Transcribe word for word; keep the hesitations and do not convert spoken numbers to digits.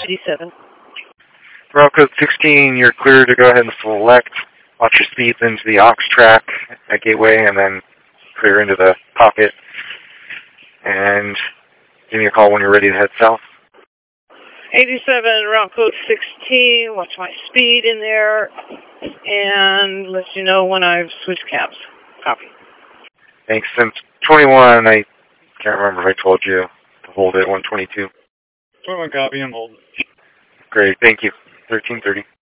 eighty-seven. Route code sixteen, you're clear to go ahead and select. Watch your speeds into the aux track at Gateway and then clear into the pocket. And give me a call when you're ready to head south. eighty-seven, route code sixteen. Watch my speed in there and let you know when I've switched cabs. Copy. Thanks. Since twenty-one, I can't remember if I told you to hold it, one twenty-two. twenty-one copy and hold. Great. Thank you. thirteen thirty.